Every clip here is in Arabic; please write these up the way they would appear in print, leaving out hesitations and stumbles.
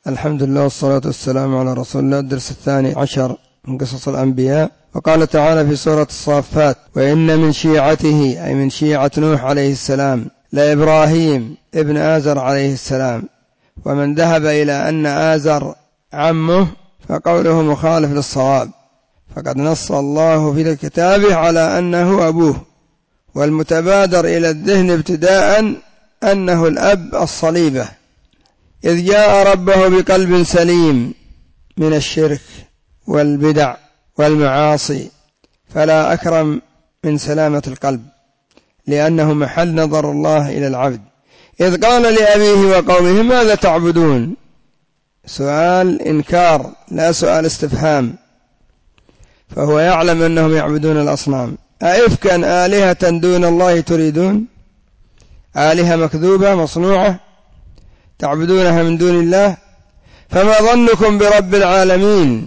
الحمد لله والصلاة والسلام على رسول الله. الدرس 12 من قصص الأنبياء. وقال تعالى في سورة الصافات: وإن من شيعته، أي من شيعة نوح عليه السلام، لإبراهيم ابن آزر عليه السلام. ومن ذهب إلى أن آزر عمه فقوله مخالف للصواب، فقد نص الله في كتابه على أنه أبوه، والمتبادر إلى الذهن ابتداء أنه الأب الصليبة، إذ جاء ربه بقلب سليم من الشرك والبدع والمعاصي، فلا أكرم من سلامة القلب، لأنه محل نظر الله إلى العبد. إذ قال لأبيه وقومه: ماذا تعبدون؟ سؤال إنكار لا سؤال استفهام، فهو يعلم أنهم يعبدون الأصنام. أئفكا آلهة دون الله تريدون؟ آلهة مكذوبة مصنوعة تعبدونها من دون الله؟ فما ظنكم برب العالمين؟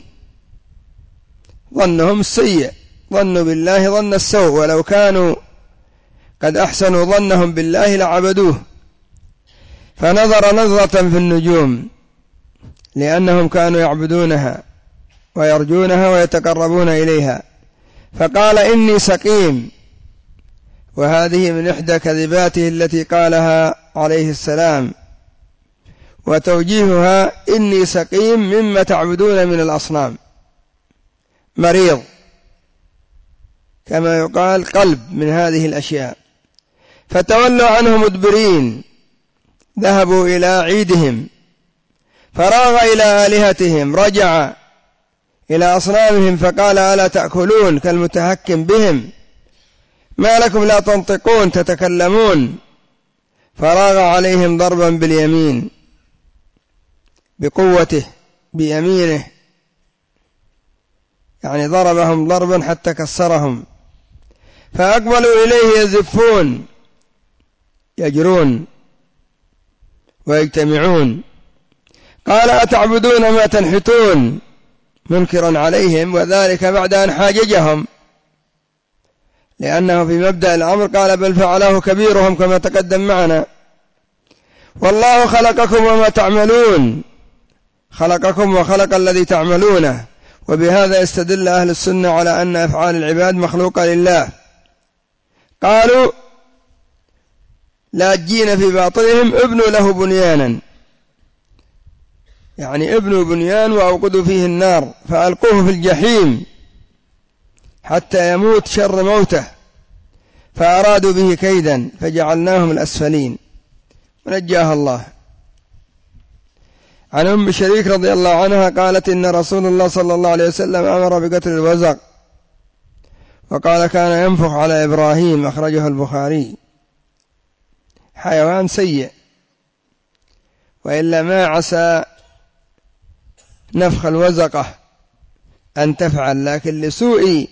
ظنهم السيء، ظنوا بالله ظن السوء، ولو كانوا قد أحسنوا ظنهم بالله لعبدوه. فنظر نظرة في النجوم، لأنهم كانوا يعبدونها ويرجونها ويتقربون إليها، فقال: إني سقيم. وهذه من إحدى كذباته التي قالها عليه السلام، وتوجيهها: إني سقيم مما تعبدون من الأصنام، مريض، كما يقال قلب من هذه الأشياء. فتولوا عنه مدبرين، ذهبوا إلى عيدهم، فراغ إلى آلهتهم، رجع إلى أصنامهم فقال: ألا تأكلون؟ كالمتهكم بهم: ما لكم لا تنطقون تتكلمون؟ فراغ عليهم ضربا باليمين، بقوته بيمينه، يعني ضربهم ضربا حتى كسرهم. فأقبلوا إليه يزفون، يجرون ويجتمعون. قال: أتعبدون ما تنحتون؟ منكرا عليهم، وذلك بعد أن حاججهم، لأنه في مبدأ الأمر قال: بل فعله كبيرهم كما تقدم معنا. والله خلقكم وما تعملون، خلقكم وخلق الذي تعملونه. وبهذا يستدل أهل السنة على أن أفعال العباد مخلوقة لله. قالوا لاجين في باطلهم: ابنوا له بنيانا، يعني ابنوا بنيان وأوقدوا فيه النار فألقوه في الجحيم حتى يموت شر موته، فأرادوا به كيدا فجعلناهم الأسفلين، ونجاها الله. عن أم شريك رضي الله عنها قالت: إن رسول الله صلى الله عليه وسلم أمر بقتل الوزغ، وقال: كان ينفخ على إبراهيم، أخرجه البخاري. حيوان سيء، وإلا ما عسى نفخ الوزقة أن تفعل، لكن لسوء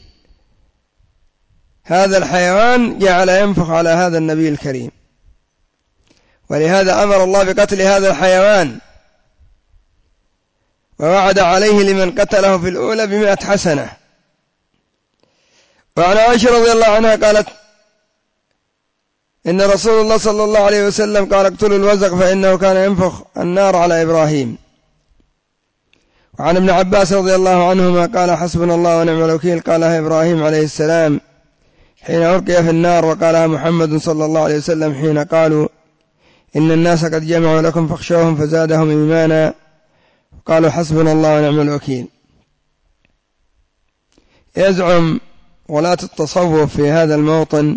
هذا الحيوان جعل ينفخ على هذا النبي الكريم، ولهذا أمر الله بقتل هذا الحيوان، ووعد عليه لمن قتله في الأولى ب100 حسنة. وعن عائشة رضي الله عنها قالت: إن رسول الله صلى الله عليه وسلم قال: اقتلوا الوزغ فإنه كان ينفخ النار على إبراهيم. وعن ابن عباس رضي الله عنهما قال: حسبنا الله ونعم الوكيل، قالها إبراهيم عليه السلام حين ألقي في النار، وقالها محمد صلى الله عليه وسلم حين قالوا: إن الناس قد جمعوا لكم فاخشوهم فزادهم إيمانا، قالوا: حسبنا الله ونعم الوكيل. يزعم ولاة التصوف في هذا الموطن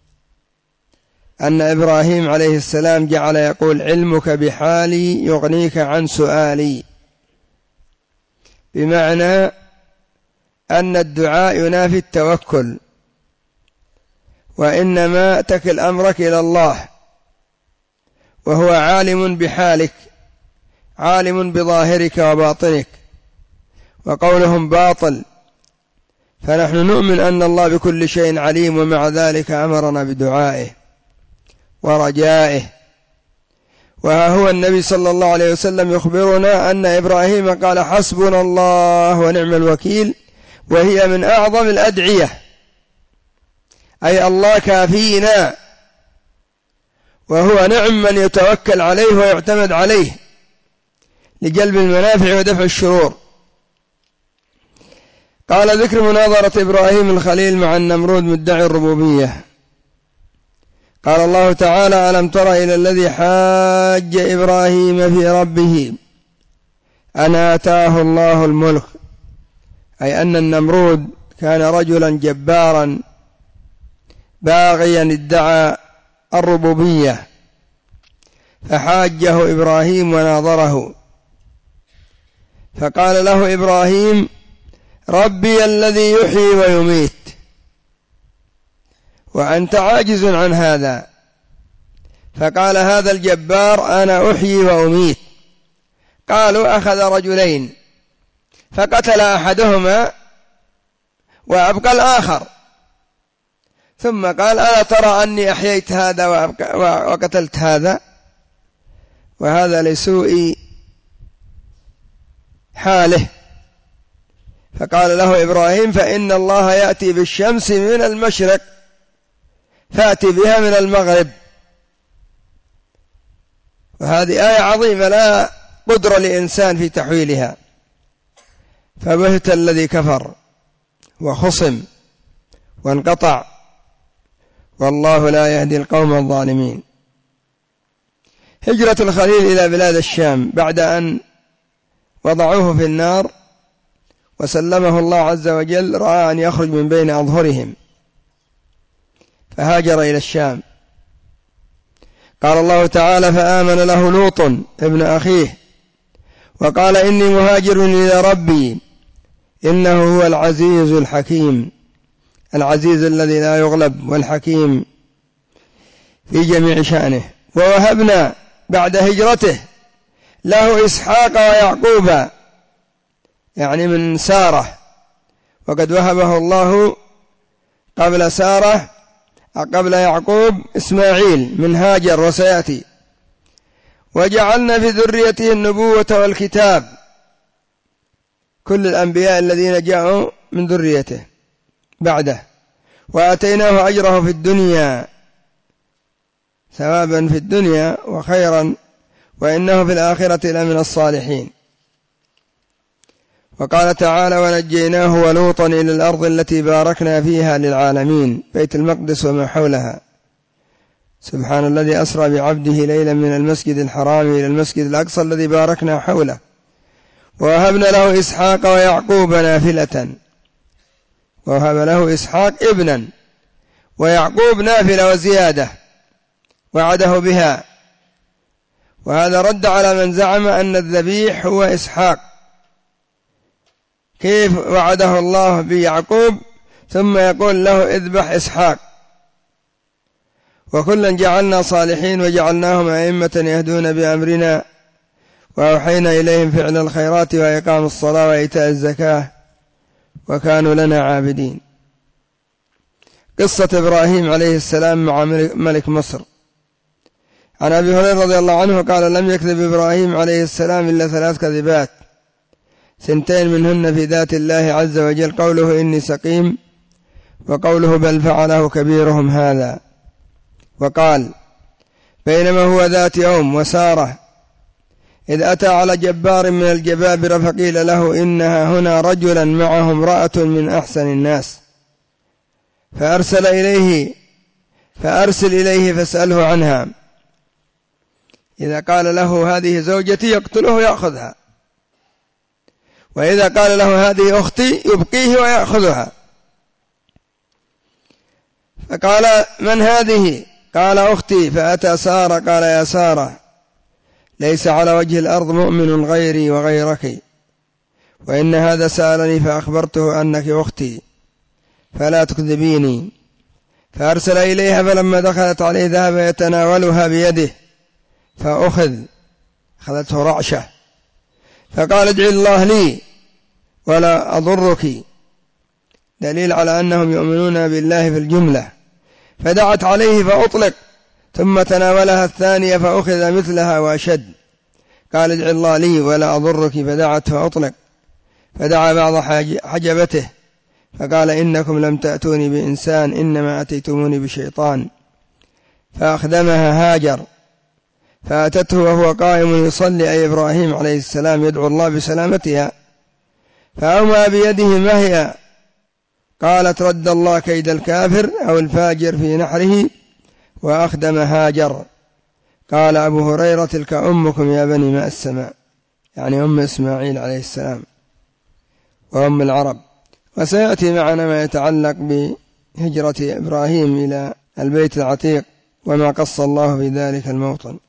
أن إبراهيم عليه السلام جعل يقول: علمك بحالي يغنيك عن سؤالي، بمعنى أن الدعاء ينافي التوكل، وإنما تكل أمرك إلى الله، وهو عالم بحالك، عالم بظاهرك وباطنك. وقولهم باطل، فنحن نؤمن أن الله بكل شيء عليم، ومع ذلك أمرنا بدعائه ورجائه. وها هو النبي صلى الله عليه وسلم يخبرنا أن إبراهيم قال: حسبنا الله ونعم الوكيل، وهي من أعظم الأدعية، أي الله كافينا، وهو نعم من يتوكل عليه ويعتمد عليه، لجلب المنافع ودفع الشرور. قال ذكر مناظرة إبراهيم الخليل مع النمرود مدعي الربوبية. قال الله تعالى: ألم تر إلى الذي حاج إبراهيم في ربه أن آتاه الله الملك، أي أن النمرود كان رجلا جبارا باغيا ادعى الربوبية، فحاجه إبراهيم وناظره، فقال له إبراهيم: ربي الذي يحيي ويميت وأنت عاجز عن هذا. فقال هذا الجبار: أنا أحيي وأميت. قالوا: أخذ رجلين فقتل أحدهما وأبقى الآخر، ثم قال: ألا ترى أني أحييت هذا وقتلت هذا؟ وهذا لسوء حاله. فقال له إبراهيم: فإن الله يأتي بالشمس من المشرق فأتي بها من المغرب. وهذه آية عظيمة لا قدرة لإنسان في تحويلها. فبهت الذي كفر وخصم وانقطع، والله لا يهدي القوم الظالمين. هجرة الخليل إلى بلاد الشام بعد أن وضعوه في النار وسلمه الله عز وجل، رأى أن يخرج من بين أظهرهم فهاجر إلى الشام. قال الله تعالى: فآمن له لوط ابن أخيه وقال: إني مهاجر إلى ربي إنه هو العزيز الحكيم. العزيز الذي لا يغلب، والحكيم في جميع شأنه. ووهبنا بعد هجرته له إسحاق ويعقوب، يعني من سارة، وقد وهبه الله قبل سارة قبل يعقوب إسماعيل من هاجر وسيأتي. وجعلنا في ذريته النبوة والكتاب، كل الأنبياء الذين جاءوا من ذريته بعده. وآتيناه أجره في الدنيا، ثوابا في الدنيا وخيرا، وإنه في الآخرة لمن الصالحين. وقال تعالى: ونجيناه ولوطا إلى الأرض التي باركنا فيها للعالمين، بيت المقدس وما حولها. سبحان الذي أسرى بعبده ليلا من المسجد الحرام إلى المسجد الأقصى الذي باركنا حوله. ووهبنا له إسحاق ويعقوب نافلة، ووهب له إسحاق ابنا ويعقوب نافلة وزيادة وعده بها. وهذا رد على من زعم أن الذبيح هو إسحاق. كيف وعده الله بيعقوب ثم يقول له اذبح إسحاق؟ وكلا جعلنا صالحين وجعلناهم أئمة يهدون بأمرنا وأوحينا إليهم فعل الخيرات وإقام الصلاة وإيتاء الزكاة وكانوا لنا عابدين. قصة إبراهيم عليه السلام مع ملك مصر. عن أبي هريرة رضي الله عنه قال: لم يكذب إبراهيم عليه السلام إلا 3 كذبات، 2 منهن في ذات الله عز وجل: قوله إني سقيم، وقوله بل فعله كبيرهم هذا. وقال: بينما هو ذات يوم وسارة إذ أتى على جبار من الجبابرة فقيل له: إنها هنا رجلا معه امرأة من أحسن الناس، فأرسل إليه فاسأله عنها. إذا قال له هذه زوجتي يقتله يأخذها، وإذا قال له هذه أختي يبقيه ويأخذها. فقال: من هذه؟ قال: أختي. فأتى سارة قال: يا سارة، ليس على وجه الأرض مؤمن غيري وغيرك، وإن هذا سألني فأخبرته أنك أختي، فلا تكذبيني. فأرسل إليها، فلما دخلت عليه ذهب يتناولها بيده أخذته رعشة، فقال: ادعي الله لي ولا أضرك، دليل على أنهم يؤمنون بالله في الجملة. فدعت عليه فأطلق، ثم تناولها الثانية فأخذ مثلها وأشد، قال: ادعي الله لي ولا أضرك، فدعت فأطلق، فدعا بعض حجبته فقال: إنكم لم تأتوني بإنسان، إنما أتيتموني بشيطان. فأخدمها هاجر، فأتته وهو قائم يصلي، أي إبراهيم عليه السلام يدعو الله بسلامتها، فأومأ بيده ما هي؟ قالت: رد الله كيد الكافر أو الفاجر في نحره وأخدم هاجر. قال أبو هريرة: تلك أمكم يا بني ماء السماء، يعني أم إسماعيل عليه السلام وأم العرب. وسيأتي معنا ما يتعلق بهجرة إبراهيم إلى البيت العتيق وما قص الله في ذلك الموطن.